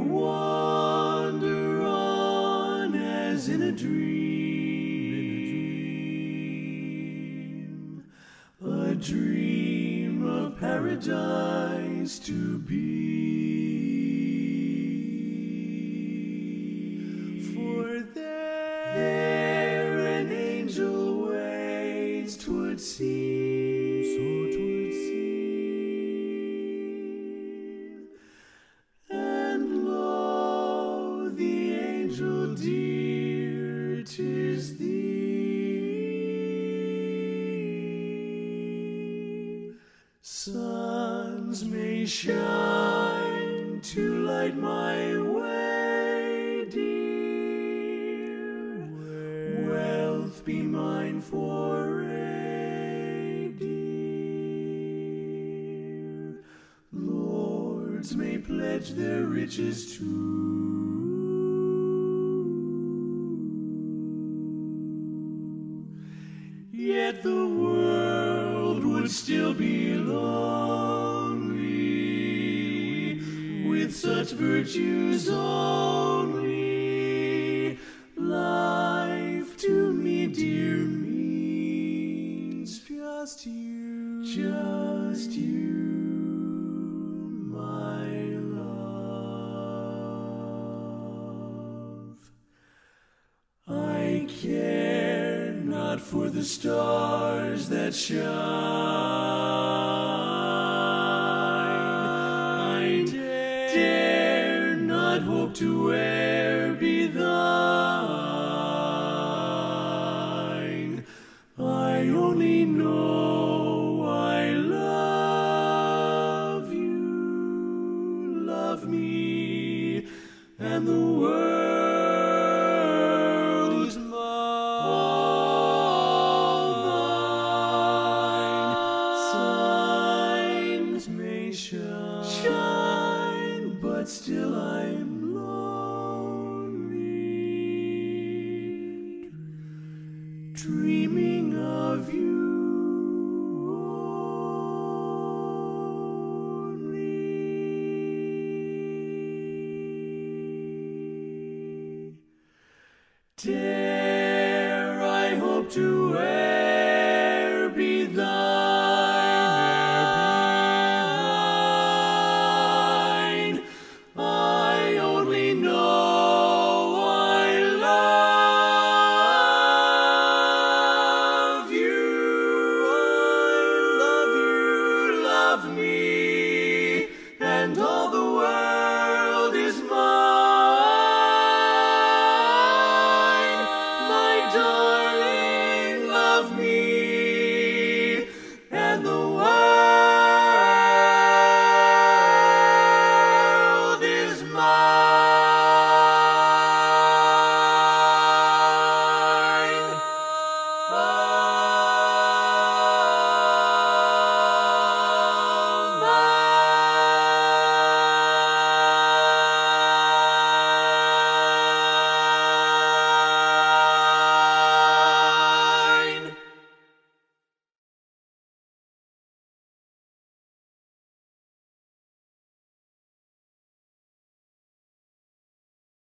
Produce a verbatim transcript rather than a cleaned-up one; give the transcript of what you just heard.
wander on as in a dream, a dream of paradise to be. For there, there an angel waits toward seem, so toward seem, and lo, the angel dear, 'tis thee. Suns may shine to light my way, dear. Wealth be mine for aye, dear. Lords may pledge their riches too. Yet the world would still be lonely with such virtues only. Life to me, dear, means just you, just you, my love. I care not for the stars that shine. I dare not hope to e'er be thine. I only know I love you, love me, and the world. Shine, but still I'm lonely, dreaming of you.